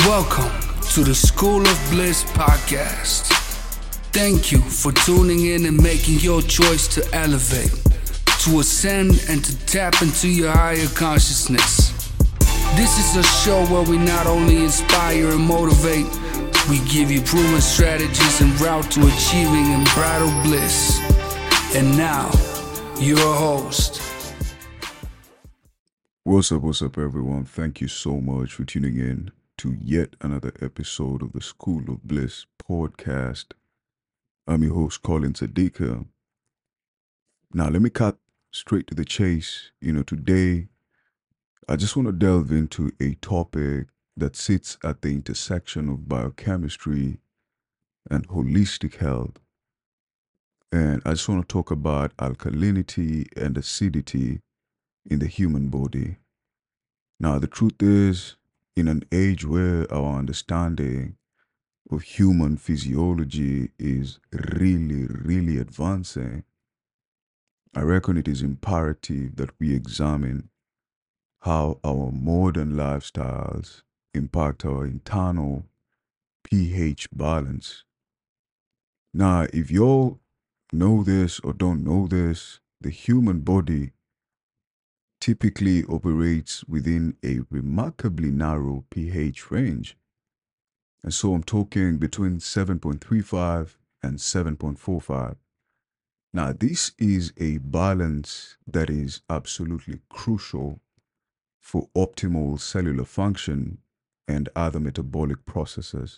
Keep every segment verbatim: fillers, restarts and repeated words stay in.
Welcome to the School of Bliss podcast. Thank you for tuning in and making your choice to elevate, to ascend, and to tap into your higher consciousness. This is a show where we not only inspire and motivate, we give you proven strategies and route to achieving unbridled bliss. And now, your host. What's up, what's up, everyone? Thank you so much for tuning in to yet another episode of the School of Bliss podcast. I'm your host, Colin Sadika. Now, let me cut straight to the chase. You know, today, I just want to delve into a topic that sits at the intersection of biochemistry and holistic health. And I just want to talk about alkalinity and acidity in the human body. Now, the truth is, in an age where our understanding of human physiology is really, really advancing, I reckon it is imperative that we examine how our modern lifestyles impact our internal pH balance. Now, if you all know this or don't know this, the human body typically operates within a remarkably narrow pH range. And so I'm talking between seven point three five and seven point four five. Now, this is a balance that is absolutely crucial for optimal cellular function and other metabolic processes.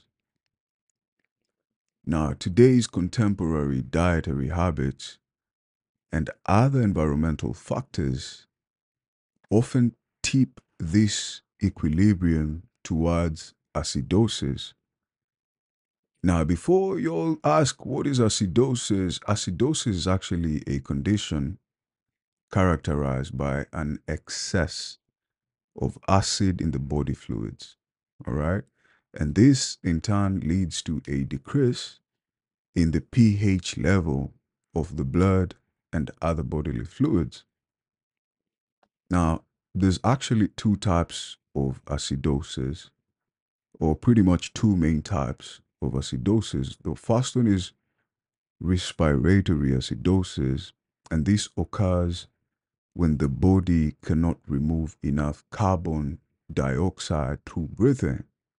Now, today's contemporary dietary habits and other environmental factors often tip this equilibrium towards acidosis. Now, before you all ask what is acidosis, acidosis is actually a condition characterized by an excess of acid in the body fluids, all right? And this in turn leads to a decrease in the pH level of the blood and other bodily fluids. Now, there's actually two types of acidosis, or pretty much two main types of acidosis. The first one is respiratory acidosis, and this occurs when the body cannot remove enough carbon dioxide through breathing.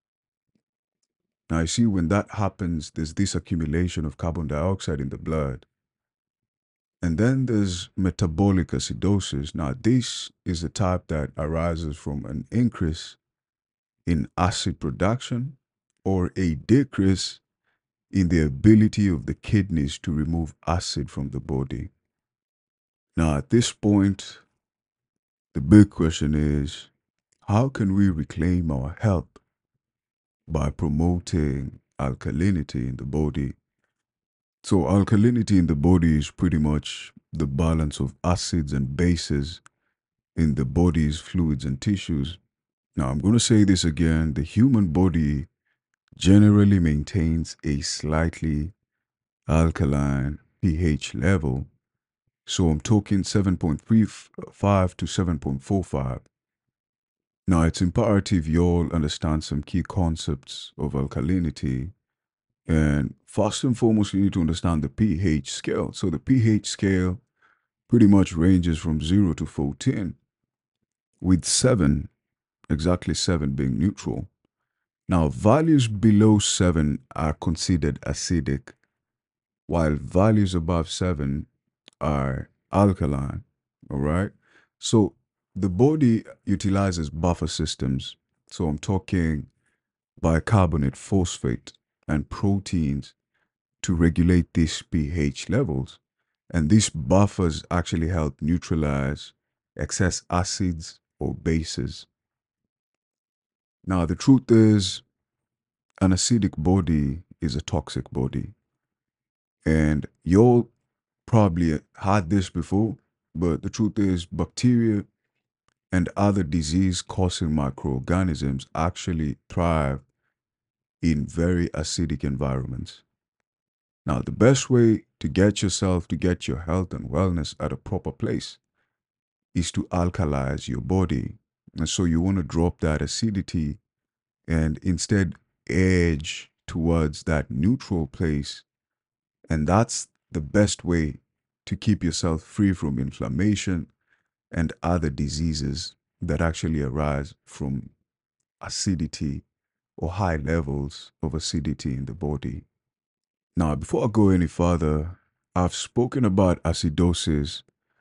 Now, you see, when that happens, there's this accumulation of carbon dioxide in the blood. And then there's metabolic acidosis. Now, this is the type that arises from an increase in acid production or a decrease in the ability of the kidneys to remove acid from the body. Now, at this point, the big question is, how can we reclaim our health by promoting alkalinity in the body? So alkalinity in the body is pretty much the balance of acids and bases in the body's fluids and tissues. Now, I'm going to say this again. The human body generally maintains a slightly alkaline pH level. So I'm talking seven point three five to seven point four five. Now, it's imperative you all understand some key concepts of alkalinity. And first and foremost, you need to understand the pH scale. So the pH scale pretty much ranges from zero to fourteen, with seven, exactly seven being neutral. Now, values below seven are considered acidic, while values above seven are alkaline, all right? So the body utilizes buffer systems. So I'm talking bicarbonate, phosphate, and proteins to regulate these pH levels. And these buffers actually help neutralize excess acids or bases. Now, the truth is, an acidic body is a toxic body. And you'll probably had this before, but the truth is, bacteria and other disease-causing microorganisms actually thrive in very acidic environments. Now, the best way to get yourself to get your health and wellness at a proper place is to alkalize your body. And so you want to drop that acidity and instead edge towards that neutral place. And that's the best way to keep yourself free from inflammation and other diseases that actually arise from acidity or high levels of acidity in the body. Now, before I go any further, I've spoken about acidosis,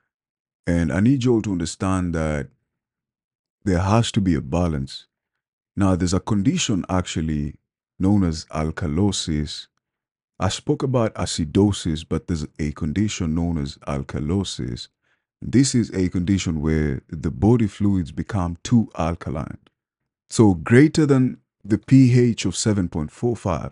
and I need you all to understand that there has to be a balance. Now, there's a condition actually known as alkalosis. I spoke about acidosis, but there's a condition known as alkalosis. This is a condition where the body fluids become too alkaline. So greater than the pH of seven point four five,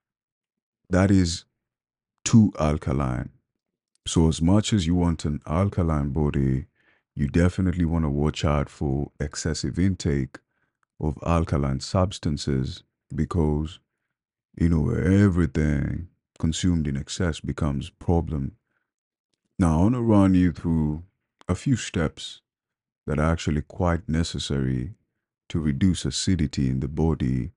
that is too alkaline. So as much as you want an alkaline body, you definitely want to watch out for excessive intake of alkaline substances, because, you know, everything consumed in excess becomes problem. Now, I want to run you through a few steps that are actually quite necessary to reduce acidity in the body.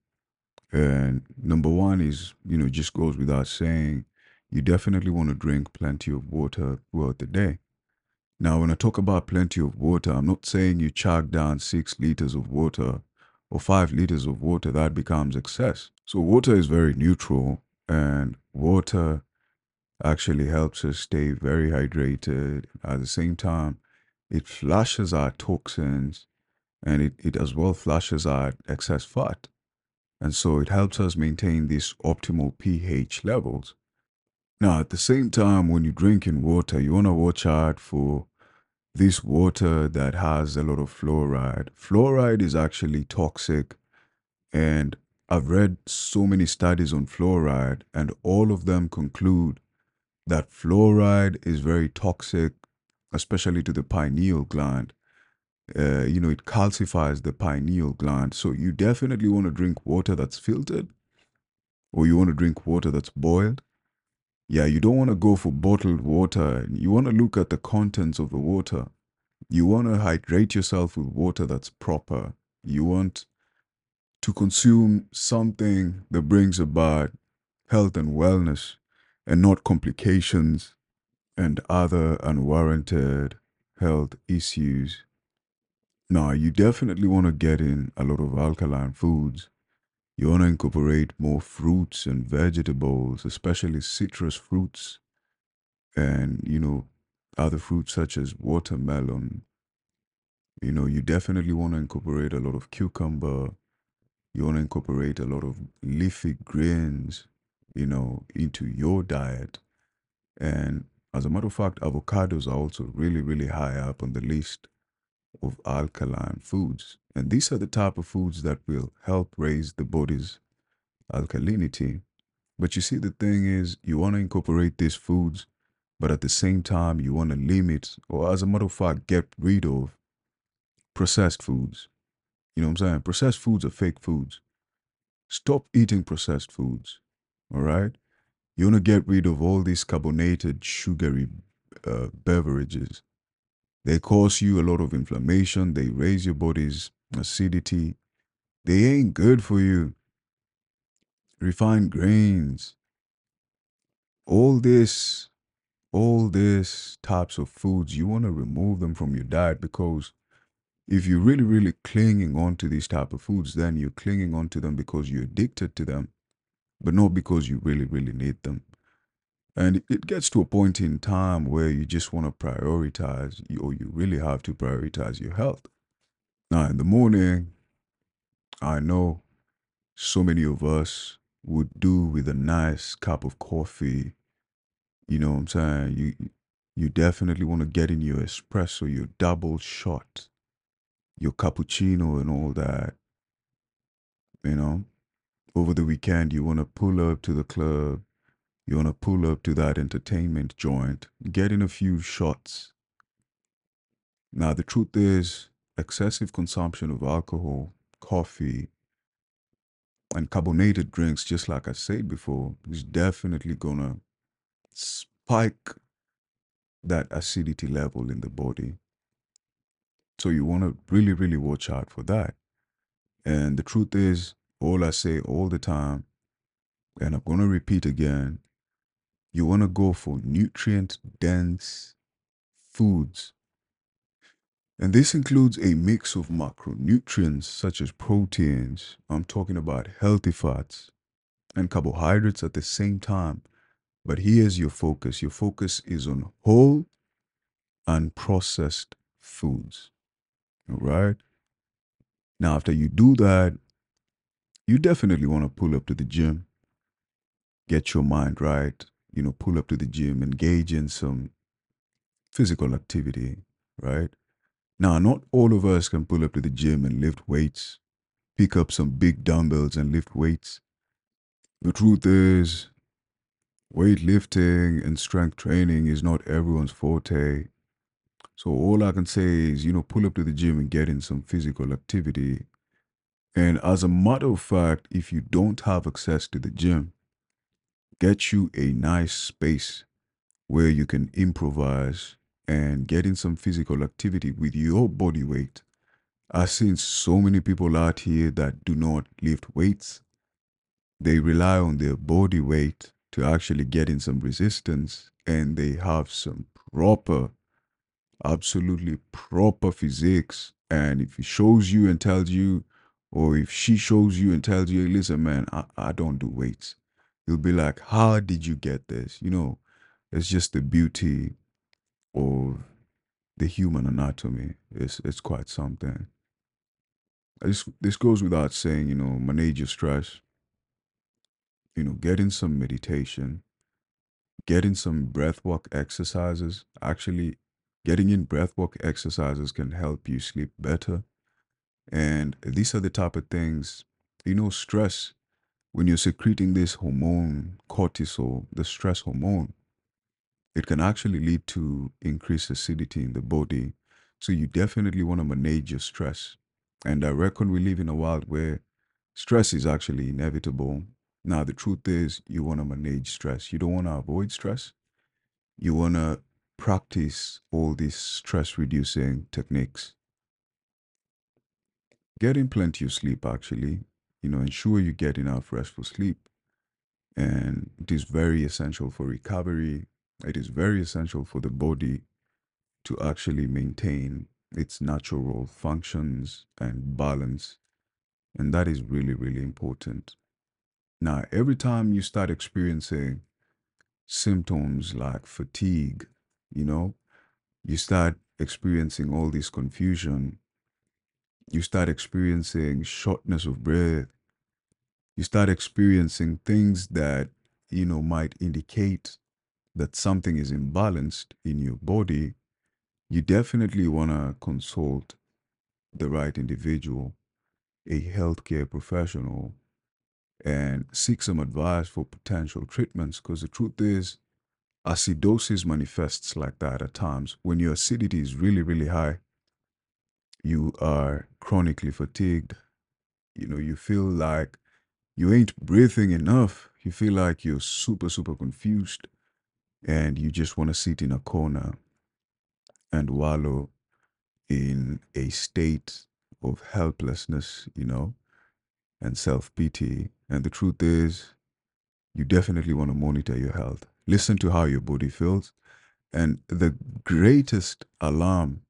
And number one is, you know, just goes without saying, you definitely want to drink plenty of water throughout the day. Now, when I talk about plenty of water, I'm not saying you chug down six liters of water or five liters of water. That becomes excess. So water is very neutral, and water actually helps us stay very hydrated. At the same time, it flushes our toxins, and it, it as well flushes out excess fat. And so it helps us maintain these optimal pH levels. Now, at the same time, when you're drinking water, you want to watch out for this water that has a lot of fluoride. Fluoride is actually toxic, and I've read so many studies on fluoride, and all of them conclude that fluoride is very toxic, especially to the pineal gland. Uh, you know, it calcifies the pineal gland. So you definitely want to drink water that's filtered, or you want to drink water that's boiled. Yeah, you don't want to go for bottled water. You want to look at the contents of the water. You want to hydrate yourself with water that's proper. You want to consume something that brings about health and wellness, and not complications and other unwarranted health issues. Now, you definitely want to get in a lot of alkaline foods. You want to incorporate more fruits and vegetables, especially citrus fruits, and, you know, other fruits such as watermelon. You know, you definitely want to incorporate a lot of cucumber. You want to incorporate a lot of leafy greens, you know, into your diet. And as a matter of fact, avocados are also really, really high up on the list of alkaline foods. And these are the type of foods that will help raise the body's alkalinity. But you see, the thing is, you want to incorporate these foods, but at the same time, you want to limit, or as a matter of fact, get rid of processed foods. You know what I'm saying? Processed foods are fake foods. Stop eating processed foods. All right? You want to get rid of all these carbonated, sugary uh, beverages. They cause you a lot of inflammation. They raise your body's acidity. They ain't good for you. Refined grains, all this, all these types of foods, you want to remove them from your diet, because if you're really, really clinging on to these type of foods, then you're clinging on to them because you're addicted to them, but not because you really, really need them. And it- it gets to a point in time where you just want to prioritize, you- or you really have to prioritize your health. Now, in the morning, I know so many of us would do with a nice cup of coffee. You know what I'm saying? You you definitely want to get in your espresso, your double shot, your cappuccino and all that. You know, over the weekend you want to pull up to the club, you want to pull up to that entertainment joint, get in a few shots. Now the truth is, excessive consumption of alcohol, coffee, and carbonated drinks, just like I said before, is definitely gonna spike that acidity level in the body. So you want to really, really watch out for that. And the truth is, all I say all the time, and I'm going to repeat again, you want to go for nutrient dense foods. And this includes a mix of macronutrients such as proteins. I'm talking about healthy fats and carbohydrates at the same time. But here's your focus. Your focus is on whole and processed foods. All right. Now, after you do that, you definitely want to pull up to the gym, get your mind right, you know, pull up to the gym, engage in some physical activity, right? Now, not all of us can pull up to the gym and lift weights, pick up some big dumbbells and lift weights. The truth is, weightlifting and strength training is not everyone's forte. So all I can say is, you know, pull up to the gym and get in some physical activity. And as a matter of fact, if you don't have access to the gym, get you a nice space where you can improvise and get in some physical activity with your body weight. I've seen so many people out here that do not lift weights. They rely on their body weight to actually get in some resistance, and they have some proper, absolutely proper physiques. And if he shows you and tells you, or if she shows you and tells you, listen, man, I, I don't do weights, you'll be like, how did you get this? You know, it's just the beauty of the human anatomy. It's, it's quite something. This, this goes without saying, you know, manage your stress, you know, get in some meditation, getting some breathwork exercises. Actually, getting in breathwork exercises can help you sleep better. And these are the type of things, you know, stress, when you're secreting this hormone, cortisol, the stress hormone, it can actually lead to increased acidity in the body. So you definitely want to manage your stress. And I reckon we live in a world where stress is actually inevitable. Now, the truth is, you want to manage stress. You don't want to avoid stress. You want to practice all these stress reducing techniques. Getting plenty of sleep, actually, you know, ensure you get enough restful sleep. And it is very essential for recovery. It is very essential for the body to actually maintain its natural functions and balance. And that is really, really important. Now, every time you start experiencing symptoms like fatigue, you know, you start experiencing all this confusion, you start experiencing shortness of breath, you start experiencing things that, you know, might indicate that something is imbalanced in your body, you definitely want to consult the right individual, a healthcare professional, and seek some advice for potential treatments. Because the truth is, acidosis manifests like that at times. When your acidity is really, really high, you are chronically fatigued. You know, you feel like you ain't breathing enough. You feel like you're super, super confused, and you just want to sit in a corner and wallow in a state of helplessness, you know, and self pity. And the truth is, you definitely want to monitor your health. Listen to how your body feels. And the greatest alarm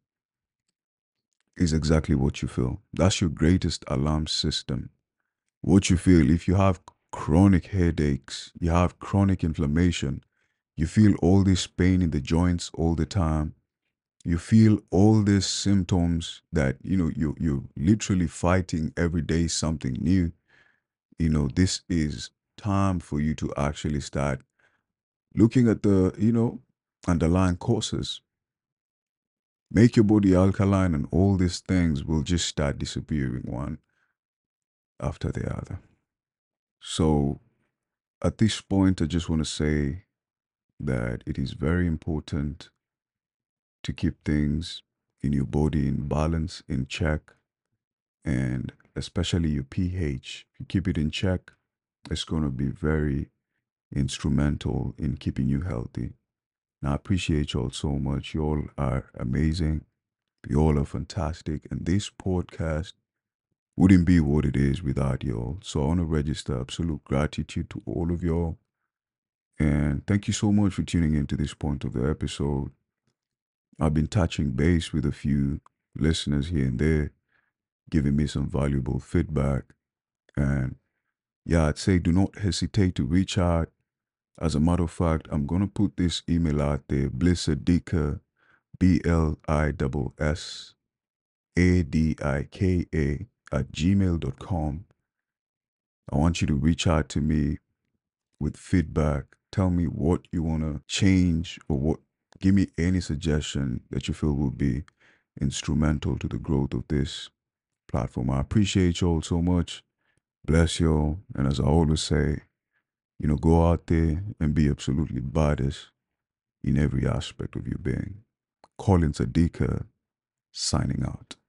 is exactly what you feel. That's your greatest alarm system. What you feel, if you have chronic headaches, you have chronic inflammation, you feel all this pain in the joints all the time, you feel all these symptoms that, you know, you, you're literally fighting every day something new, you know, this is time for you to actually start looking at the, you know, underlying causes. Make your body alkaline, and all these things will just start disappearing one after the other. So at this point, I just want to say that it is very important to keep things in your body in balance, in check, and especially your pH. If you keep it in check, it's going to be very instrumental in keeping you healthy. Now, I appreciate you all so much. You all are amazing. You all are fantastic. And this podcast wouldn't be what it is without y'all. So I want to register absolute gratitude to all of y'all. And thank you so much for tuning in to this point of the episode. I've been touching base with a few listeners here and there, giving me some valuable feedback. And yeah, I'd say do not hesitate to reach out. As a matter of fact, I'm going to put this email out there, Blissadika, B L I S S A D I K A at gmail dot com. I want you to reach out to me with feedback. Tell me what you want to change, or what, give me any suggestion that you feel will be instrumental to the growth of this platform. I appreciate you all so much. Bless you all. And as I always say, you know, go out there and be absolutely badass in every aspect of your being. Colin Sadika, signing out.